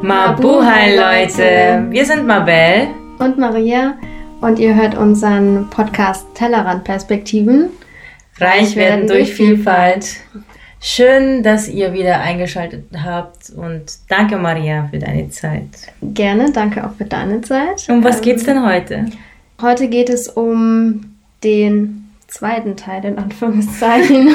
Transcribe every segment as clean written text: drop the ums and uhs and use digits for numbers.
Mabuhay, Leute! Wir sind Mabel und Maria und ihr hört unseren Podcast Tellerrand-Perspektiven. Reich werden durch Vielfalt. Schön, dass ihr wieder eingeschaltet habt und danke, Maria, für deine Zeit. Gerne, danke auch für deine Zeit. Um was geht's denn heute? Heute geht es um den zweiten Teil, in Anführungszeichen,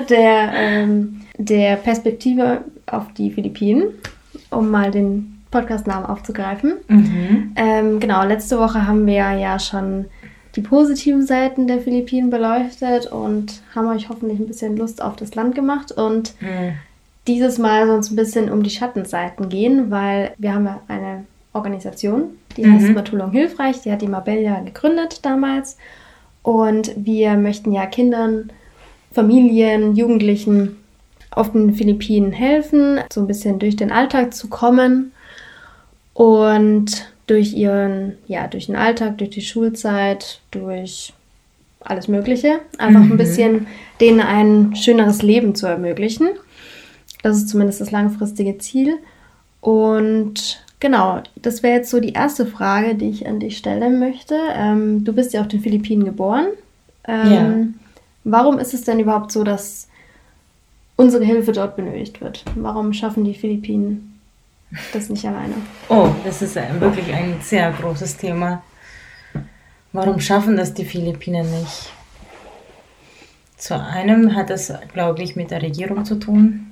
der Perspektive auf die Philippinen, um mal den Podcastnamen aufzugreifen. Genau, letzte Woche haben wir ja schon die positiven Seiten der Philippinen beleuchtet und haben euch hoffentlich ein bisschen Lust auf das Land gemacht. Und dieses Mal soll es ein bisschen um die Schattenseiten gehen, weil wir haben ja eine Organisation, die heißt Matulung Hilfreich, die hat die Mabel ja gegründet damals. Und wir möchten ja Kindern, Familien, Jugendlichen auf den Philippinen helfen, so ein bisschen durch den Alltag zu kommen und durch den Alltag, durch die Schulzeit, durch alles Mögliche, einfach ein bisschen denen ein schöneres Leben zu ermöglichen. Das ist zumindest das langfristige Ziel. Und genau, das wäre jetzt so die erste Frage, die ich an dich stellen möchte. Du bist ja auf den Philippinen geboren. Warum ist es denn überhaupt so, dass unsere Hilfe dort benötigt wird? Warum schaffen die Philippinen das nicht alleine? Oh, das ist wirklich ein sehr großes Thema. Warum schaffen das die Philippinen nicht? Zu einem hat es, glaube ich, mit der Regierung zu tun.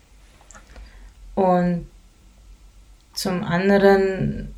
Und zum anderen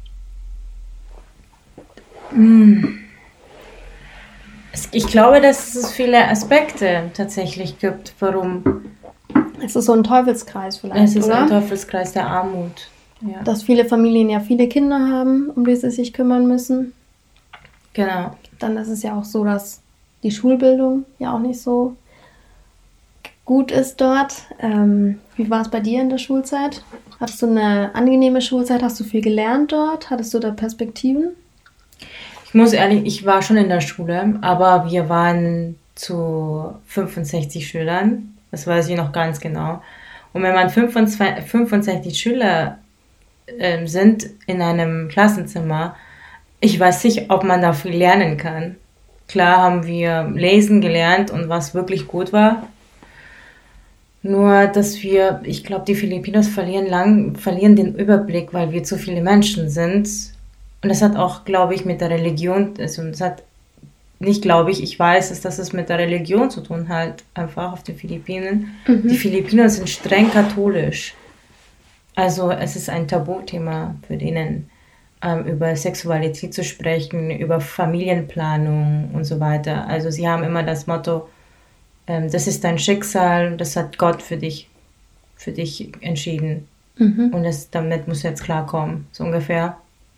ich glaube, dass es viele Aspekte tatsächlich gibt, warum. Es ist so ein Teufelskreis vielleicht, Es ist oder? ein Teufelskreis der Armut. Ja. Dass viele Familien ja viele Kinder haben, um die sie sich kümmern müssen. Genau. Dann ist es ja auch so, dass die Schulbildung ja auch nicht so gut ist dort. Wie war es bei dir in der Schulzeit? Hattest du eine angenehme Schulzeit? Hast du viel gelernt dort? Hattest du da Perspektiven? Ich muss ehrlich, ich war schon in der Schule, aber wir waren zu 65 Schülern. Das weiß ich noch ganz genau. Und wenn man 65 Schüler sind in einem Klassenzimmer, ich weiß nicht, ob man da viel lernen kann. Klar haben wir lesen gelernt und was wirklich gut war. Nur, dass ich glaube, die Filipinos verlieren den Überblick, weil wir zu viele Menschen sind. Und das hat auch, glaube ich, mit der Religion, also das hat nicht, glaube ich weiß, dass es mit der Religion zu tun hat, einfach auf den Philippinen. Die Filipinos sind streng katholisch. Also es ist ein Tabuthema für denen, über Sexualität zu sprechen, über Familienplanung und so weiter. Also sie haben immer das Motto, das ist dein Schicksal, das hat Gott für dich entschieden. Und damit musst du jetzt klarkommen, so ungefähr.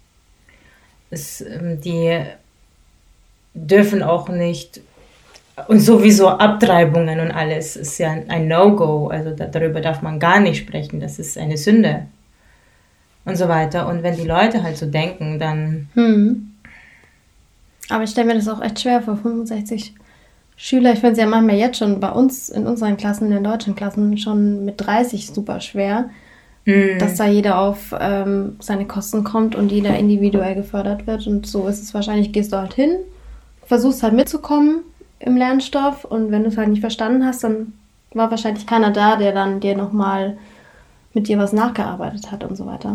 Die dürfen auch nicht, und sowieso Abtreibungen und alles ist ja ein No-Go, also darüber darf man gar nicht sprechen, das ist eine Sünde und so weiter. Und wenn die Leute halt so denken, dann... Aber ich stelle mir das auch echt schwer vor, 65 Schüler. Ich finde es ja manchmal jetzt schon bei uns in unseren Klassen, in den deutschen Klassen, schon mit 30 super schwer, dass da jeder auf seine Kosten kommt und jeder individuell gefördert wird. Und so ist es wahrscheinlich, gehst du halt hin, versuchst halt mitzukommen im Lernstoff und wenn du es halt nicht verstanden hast, dann war wahrscheinlich keiner da, der dann dir nochmal mit dir was nachgearbeitet hat und so weiter.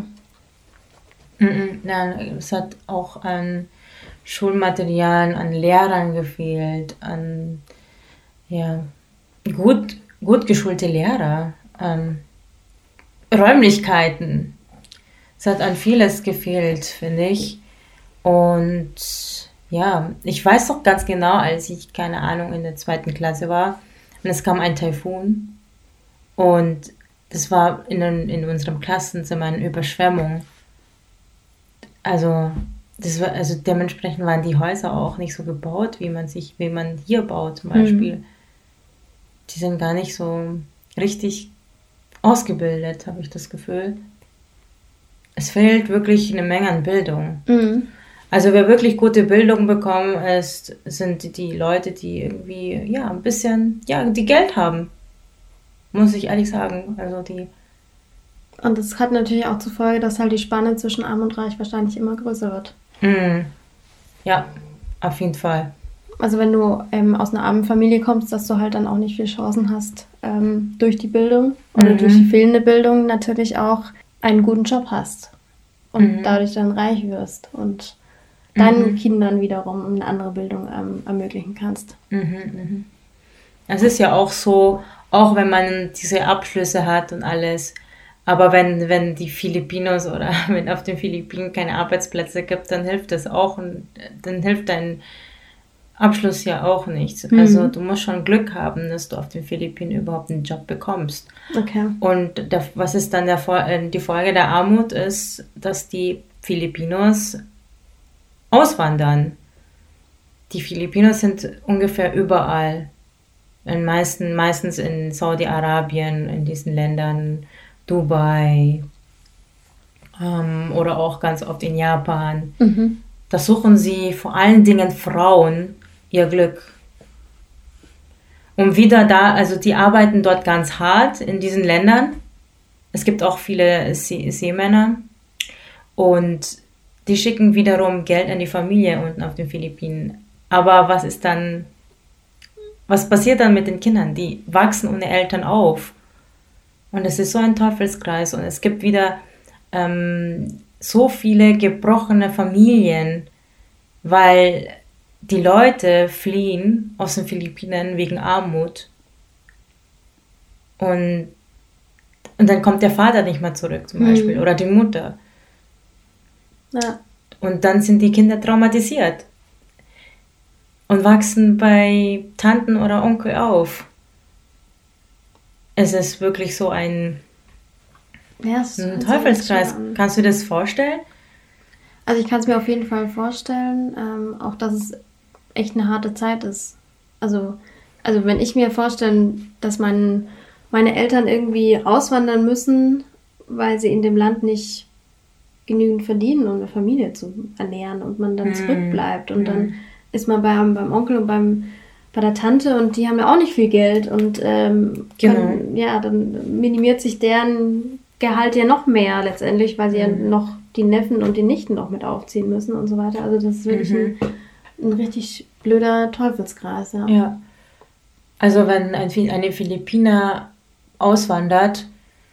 Nein, es hat auch an Schulmaterialien, an Lehrern gefehlt, an gut geschulte Lehrer, Räumlichkeiten. Es hat an vieles gefehlt, finde ich. Und ja, ich weiß doch ganz genau, als ich, keine Ahnung, in der 2. Klasse war und es kam ein Taifun und das war in unserem Klassenzimmer eine Überschwemmung. Also dementsprechend waren die Häuser auch nicht so gebaut, wie man hier baut zum Beispiel. Die sind gar nicht so richtig ausgebildet, habe ich das Gefühl. Es fehlt wirklich eine Menge an Bildung. Also wer wirklich gute Bildung bekommen sind die Leute, die irgendwie, ein bisschen, die Geld haben. Muss ich ehrlich sagen. Also die Und das hat natürlich auch zur Folge, dass halt die Spanne zwischen Arm und Reich wahrscheinlich immer größer wird. Ja, auf jeden Fall. Also wenn du aus einer armen Familie kommst, dass du halt dann auch nicht viele Chancen hast, durch die Bildung oder durch die fehlende Bildung natürlich auch einen guten Job hast und dadurch dann reich wirst und deinen Kindern wiederum eine andere Bildung ermöglichen kannst. Es ist ja auch so, auch wenn man diese Abschlüsse hat und alles, aber wenn die Filipinos oder wenn auf den Philippinen keine Arbeitsplätze gibt, dann hilft das auch und dann hilft dein Abschluss ja auch nichts. Also du musst schon Glück haben, dass du auf den Philippinen überhaupt einen Job bekommst. Okay. Und was ist dann die Folge der Armut ist, dass die Filipinos auswandern. Die Filipinos sind ungefähr überall. Meistens in Saudi-Arabien, in diesen Ländern, Dubai oder auch ganz oft in Japan. Da suchen sie vor allen Dingen Frauen ihr Glück. Und wieder also die arbeiten dort ganz hart in diesen Ländern. Es gibt auch viele Seemänner und die schicken wiederum Geld an die Familie unten auf den Philippinen. Aber was passiert dann mit den Kindern? Die wachsen ohne Eltern auf. Und es ist so ein Teufelskreis. Und es gibt wieder so viele gebrochene Familien, weil die Leute fliehen aus den Philippinen wegen Armut. Und dann kommt der Vater nicht mehr zurück zum Beispiel oder die Mutter. Ja. Und dann sind die Kinder traumatisiert und wachsen bei Tanten oder Onkel auf. Es ist wirklich so ein Teufelskreis. Kannst du dir das vorstellen? Also ich kann es mir auf jeden Fall vorstellen, auch dass es echt eine harte Zeit ist. Also wenn ich mir vorstelle, dass meine Eltern irgendwie auswandern müssen, weil sie in dem Land nicht genügend verdienen, um eine Familie zu ernähren und man dann zurückbleibt und dann ist man beim Onkel und bei der Tante und die haben ja auch nicht viel Geld und dann minimiert sich deren Gehalt ja noch mehr letztendlich, weil sie ja noch die Neffen und die Nichten noch mit aufziehen müssen und so weiter. Also das ist wirklich ein richtig blöder Teufelskreis. Ja. Also wenn eine Philippiner auswandert,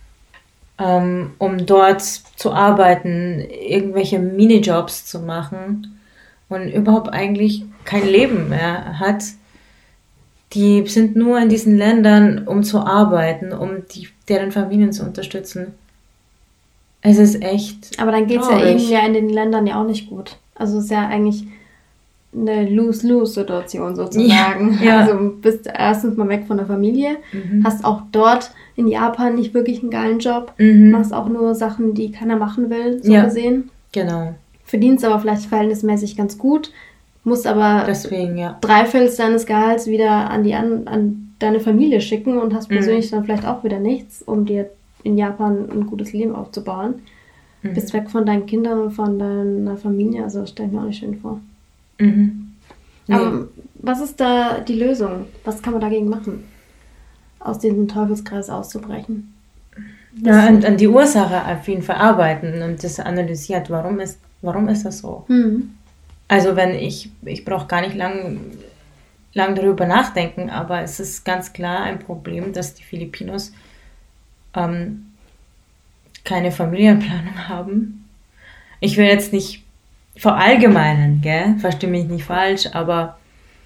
um dort zu arbeiten, irgendwelche Minijobs zu machen und überhaupt eigentlich kein Leben mehr hat, die sind nur in diesen Ländern, um zu arbeiten, um deren Familien zu unterstützen. Es ist echt Aber dann geht es ja ihnen ja in den Ländern ja auch nicht gut. Also es ist ja eigentlich eine Lose-Lose-Situation sozusagen. Ja. Also bist erstens mal weg von der Familie, hast auch dort in Japan nicht wirklich einen geilen Job, machst auch nur Sachen, die keiner machen will, so gesehen. Genau. Verdienst aber vielleicht verhältnismäßig ganz gut, musst aber deswegen, 3/4 deines Gehalts wieder an deine Familie schicken und hast persönlich dann vielleicht auch wieder nichts, um dir in Japan ein gutes Leben aufzubauen. Bist weg von deinen Kindern und von deiner Familie, also stell ich mir auch nicht schön vor. Nee. Aber was ist da die Lösung? Was kann man dagegen machen, aus diesem Teufelskreis auszubrechen? Und an die Ursache auf jeden Fall arbeiten und das analysiert, warum ist das so? Also ich brauche gar nicht lang darüber nachdenken, aber es ist ganz klar ein Problem, dass die Filipinos keine Familienplanung haben. Ich will jetzt nicht verallgemeinern, gell? Verstehe mich nicht falsch, aber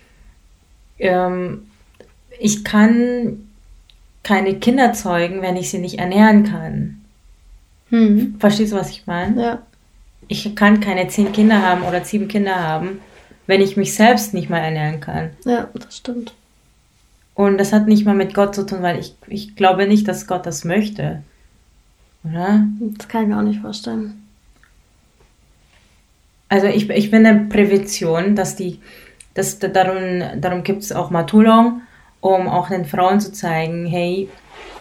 ich kann keine Kinder zeugen, wenn ich sie nicht ernähren kann. Verstehst du, was ich meine? Ja. Ich kann keine 10 Kinder haben oder 7 Kinder haben, wenn ich mich selbst nicht mal ernähren kann. Ja, das stimmt. Und das hat nicht mal mit Gott zu tun, weil ich glaube nicht, dass Gott das möchte. Oder? Das kann ich mir auch nicht vorstellen. Also ich bin der Prävention, darum gibt es auch Matulong, um auch den Frauen zu zeigen, hey,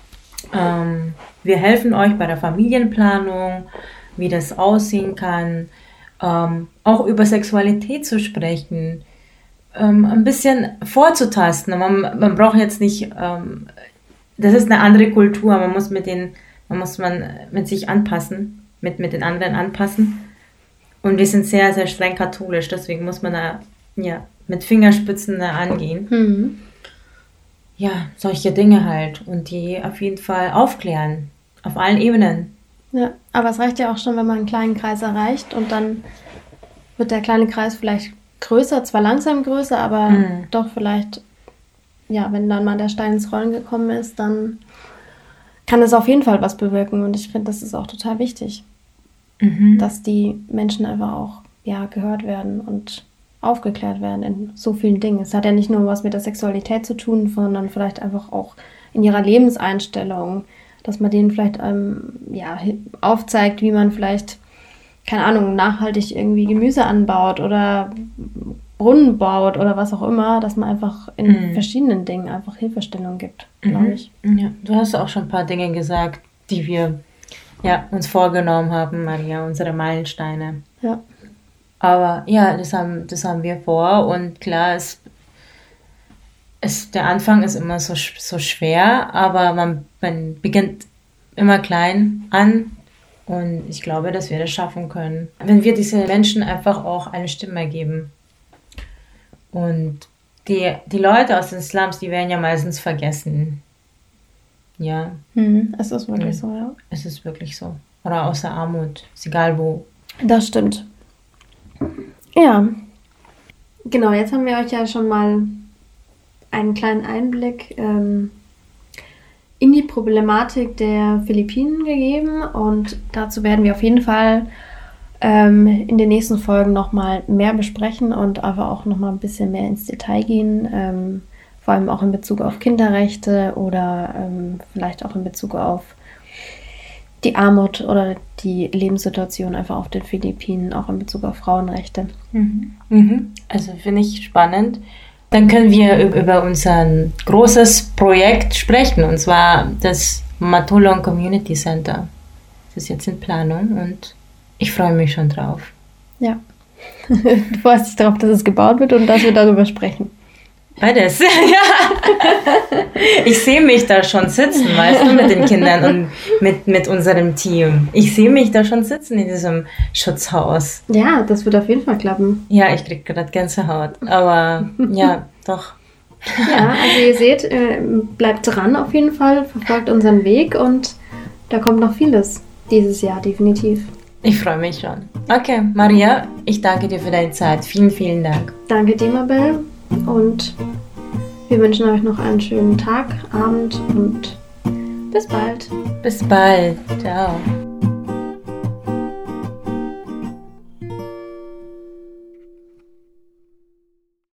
wir helfen euch bei der Familienplanung, wie das aussehen kann, auch über Sexualität zu sprechen, ein bisschen vorzutasten. Man braucht jetzt nicht, das ist eine andere Kultur, man muss mit den Man muss mit sich anpassen, mit den anderen anpassen. Und wir sind sehr, sehr streng katholisch, deswegen muss man da mit Fingerspitzen angehen. Ja, solche Dinge halt. Und die auf jeden Fall aufklären. Auf allen Ebenen. Ja, aber es reicht ja auch schon, wenn man einen kleinen Kreis erreicht und dann wird der kleine Kreis vielleicht größer, zwar langsam größer, aber doch vielleicht, wenn dann mal der Stein ins Rollen gekommen ist, dann kann es auf jeden Fall was bewirken. Und ich finde, das ist auch total wichtig, dass die Menschen einfach auch gehört werden und aufgeklärt werden in so vielen Dingen. Es hat ja nicht nur was mit der Sexualität zu tun, sondern vielleicht einfach auch in ihrer Lebenseinstellung, dass man denen vielleicht aufzeigt, wie man vielleicht, keine Ahnung, nachhaltig irgendwie Gemüse anbaut oder Brunnen baut oder was auch immer, dass man einfach in verschiedenen Dingen einfach Hilfestellung gibt, glaube ich. Ja, du hast auch schon ein paar Dinge gesagt, die wir uns vorgenommen haben, Maria, unsere Meilensteine. Ja. Aber das haben wir vor und klar, der Anfang ist immer so schwer, aber man beginnt immer klein an und ich glaube, dass wir das schaffen können. Wenn wir diese Menschen einfach auch eine Stimme geben. Und die Leute aus den Slums, die werden ja meistens vergessen. Ja. Es ist wirklich so, ja. Es ist wirklich so. Oder aus der Armut, ist egal wo. Das stimmt. Ja. Genau, jetzt haben wir euch ja schon mal einen kleinen Einblick in die Problematik der Philippinen gegeben und dazu werden wir auf jeden Fall in den nächsten Folgen nochmal mehr besprechen und aber auch nochmal ein bisschen mehr ins Detail gehen, vor allem auch in Bezug auf Kinderrechte oder vielleicht auch in Bezug auf die Armut oder die Lebenssituation einfach auf den Philippinen, auch in Bezug auf Frauenrechte. Also finde ich spannend. Dann können wir über unser großes Projekt sprechen, und zwar das Matulong Community Center. Das ist jetzt in Planung und ich freue mich schon drauf. Ja, du freust dich darauf, dass es gebaut wird und dass wir darüber sprechen. Beides, ja. Ich sehe mich da schon sitzen, weißt du, mit den Kindern und mit unserem Team. Ich sehe mich da schon sitzen in diesem Schutzhaus. Ja, das wird auf jeden Fall klappen. Ja, ich kriege gerade Gänsehaut, aber ja, doch. Ja, also ihr seht, bleibt dran auf jeden Fall, verfolgt unseren Weg und da kommt noch vieles dieses Jahr, definitiv. Ich freue mich schon. Okay, Maria, ich danke dir für deine Zeit. Vielen, vielen Dank. Danke dir, Mabel. Und wir wünschen euch noch einen schönen Tag, Abend und bis bald. Bis bald. Ciao.